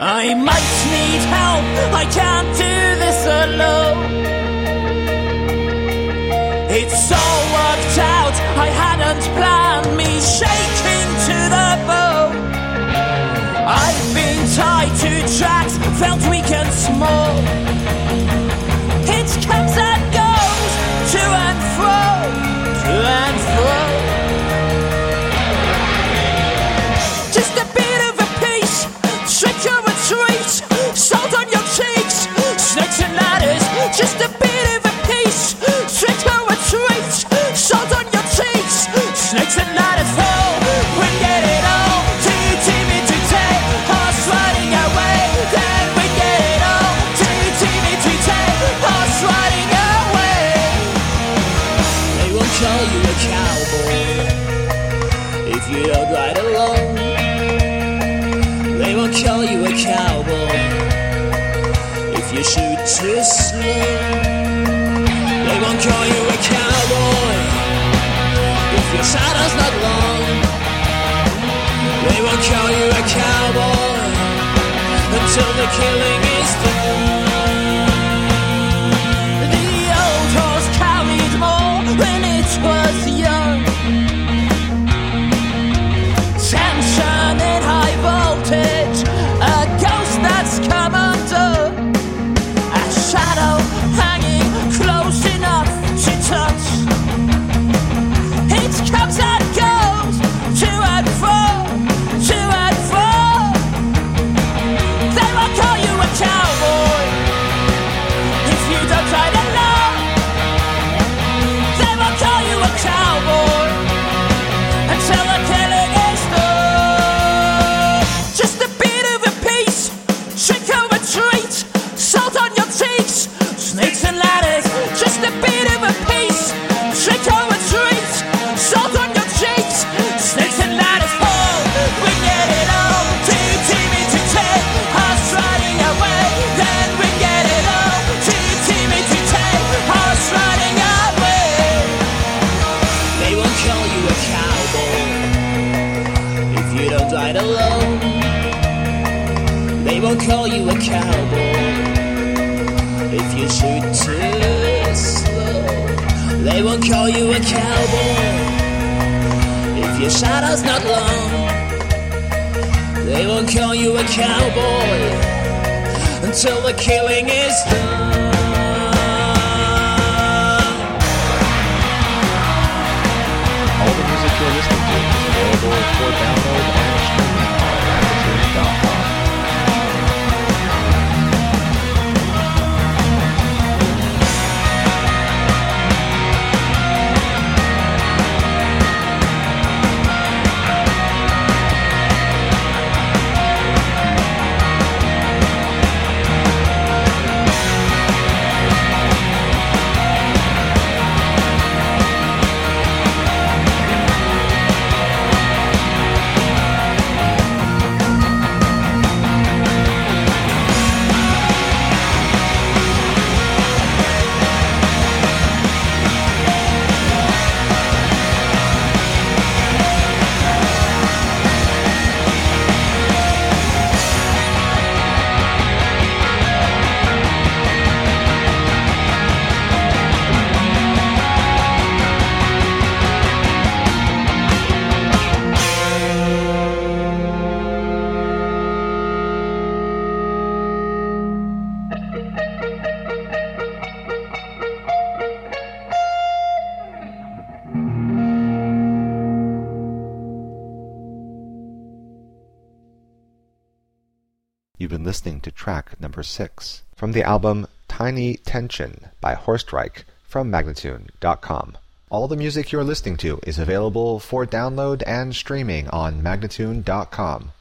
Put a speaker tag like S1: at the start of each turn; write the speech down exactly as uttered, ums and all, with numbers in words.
S1: I might need help, I can't do this alone. It's all worked out, I hadn't planned, me shaking to the bone. I've been tied to tracks, felt weak and small. It comes and goes, to and fro, to and fro. Just a bit of a piece, trick or a treat, salt on your cheeks, snakes and ladders. Just a bit of a piece, trick or a treat, salt on your cheeks, snakes and ladders. Oh, we get it all, too timid to take, horse riding away. Then we get it all, too timid to take, horse riding away. They won't call you a cowboy if you don't ride alone. They won't call you a cowboy if you shoot too slow. They won't call you a cowboy if your shadow's not long. They won't call you a cowboy until the killing is done. The old horse carried more when it was young. Tension in high voltage, a ghost that's come undone, a shadow hanging close enough to touch. It comes and goes, to and fro, to and fro. They won't call you a cowboy if you don't ride alone. They won't call you a cowboy until the killing is done. Just a bit of a piece, trick or a treat, salt on your cheeks, snakes and ladders. Just a bit of a piece, trick or a treat, salt on your cheeks, snakes and ladders. Oh, we get it all, too timid to take, horse riding away. Then we get it all, too timid to take, horse riding away. They won't call you a cowboy if you don't ride alone. They won't call you a cowboy if you shoot too slow. They won't call you a cowboy if your shadow's not long. They won't call you a cowboy until the killing is done.
S2: All the music you're listening to is available for download and streaming on magnitude dot com.
S3: You've been listening to track number six from the album Tiny Tension by Horstreich from magnitude dot com. All the music you're listening to is available for download and streaming on magnitude dot com.